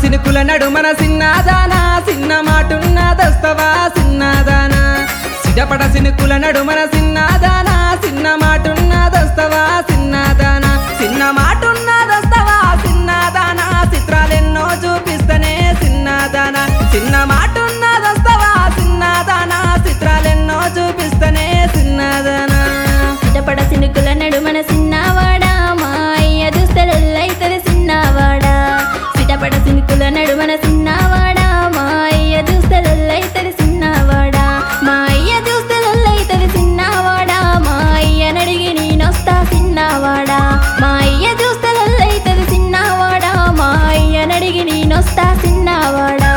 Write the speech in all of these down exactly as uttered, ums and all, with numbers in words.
సినుకుల నడుమన సిన్నదానా సిన్న మాటున్న దస్తవా సిన్నదానా సిటపట సినుకుల నడుమన సిన్నదానా సిన్న మాటున్న దస్తవా సిన్నదానా సిన్న మాటున్న దస్తవా సిన్నదానా చిత్రాలెన్నో చూపిస్తనే సిన్నదానా చిన్న మాటున్న దస్తవా సిన్నదానా చిత్రాలెన్నో చూపిస్తనే సిన్నదానా చిటపట సినుకుల నడుమన సిన్నవాడా మా అయ్య దుస్తలైతది సిన్నవాడా చిటపట సినుకుల నడుమన సిన్నవాడా మా అయ్య దుస్తలైతది సిన్నవాడా మా అయ్య దుస్తలైతది సిన్నవాడా మా అయ్య నడిగి నేనొస్తా సిన్నవాడా మా అయ్య దుస్తలైతది సిన్నవాడా మా అయ్య నడిగి నేనొస్తా సిన్నవాడా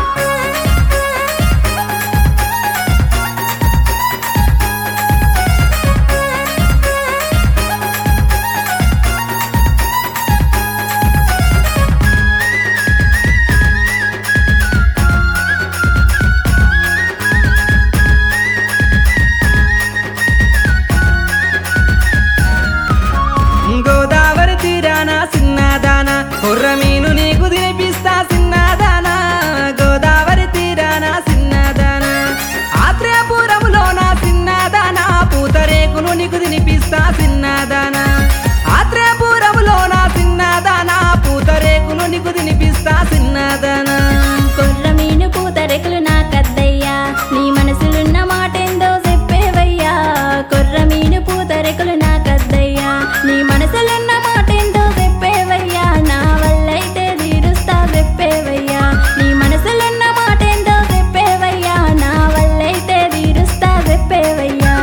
గోదావరి తీరాన సిన్నదానా కొర్ర మీను నీకు తినిపిస్తా సిన్నదానా గోదావరి తీరాన సిన్నదానా ఆత్రేయపురములోన సిన్నదానా పూతరేకులు నీకు తినిపిస్తా సిన్నదానా ఆత్రేయపురములోన సిన్నదానా పూతరేకులు నీకు తినిపిస్తా సిన్నదానా కొర్ర మీను పూతరెకులు నాకద్దయ్యా నీ మనసులున్న మాటేందో చెప్పేవయ్యా కొర్ర మీను పూతరెకులు నాకద్దయ్యా నీ మనసులున్న మాటేందో చెప్పేవయ్యా నా వల్లైతే తీరుస్తా చెప్పేవయ్యా నీ మనసులున్న మాటేందో చెప్పేవయ్యా నా వల్లైతే తీరుస్తా చెప్పేవయ్యా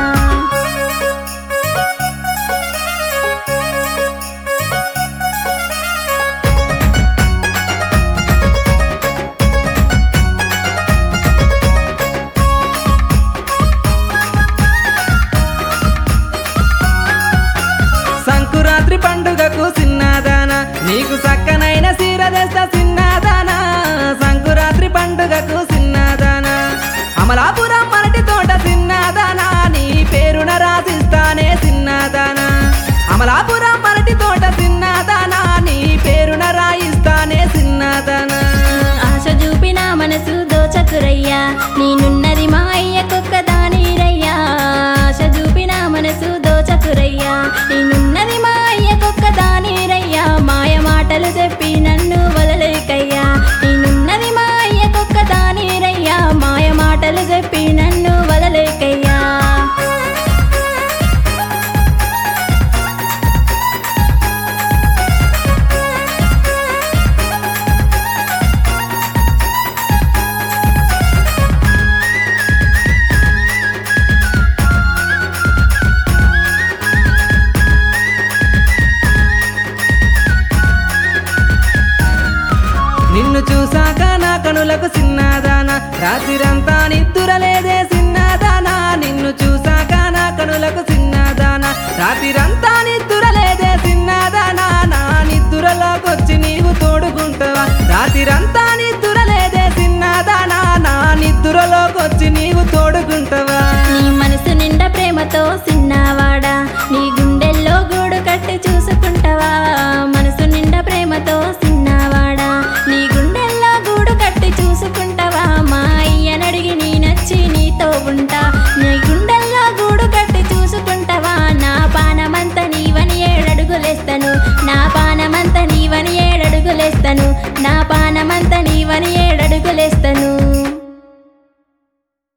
సంకురాత్రి పండుగకు సిన్నదానా నీకు సక్కనైన సీర తెస్తా సిన్నదానా సంకురాత్రి పండుగకు సిన్నదానా అమలాపురం మరటి తోట సిన్నదానా నీ పేరున రాసిస్తానే సిన్నదానా అమలాపురం మరటి తోట సిన్నదానా నీ పేరున రాయిస్తానే సిన్నదానా ఆశ చూపిన మనసు దోచకురయ్యా నేనున్నది మా అయ్యకొక్క దానిరయ్యా ఆశ చూపిన మనసు దోచకురయ్యా నేనున్నది మా అయ్యకొక్క దానిరయ్యా మాయ మాటలు చెప్పి నన్ను వలలేకయ్యా నేనున్నది మా అయ్యకొక్క దానిరయ్యా మాయ మాటలు చెప్పి నన్ను వలలేకయ్యా నిన్ను చూసాక నా కనులకు సిన్నదానా రాత్రిరంతా నిద్దురలేదే సిన్నదానా నిన్ను చూసాక నా కనులకు సిన్నదానా రాత్రిరంతా నిద్దురలేదే సిన్నదానా నా నిద్దురలోకొచ్చి నీవు తోడుకుంటావా రాత్రిరంతా నిద్దురలేదే సిన్నదానా నా నిద్దురలోకొచ్చి నీవు తోడుకుంటావా నీ మనసు నిండా ప్రేమతో సిన్నవాడా నీ గుండెల్లో గూడు కట్టి చూసుకుంటావా మనసు నిండా ప్రేమతో సిన్నవాడా నీ గుండెల్లో గూడు కట్టి చూసుకుంటావా మా అయ్యనడిగి నీ నచ్చి నీతో ఉంటా నీ గుండెల్లో గూడు కట్టి చూసుకుంటావా నా పానమంతా నీవని ఏడడుగులేస్తాను నా పానమంతా నీవని ఏడడుగులేస్తాను నా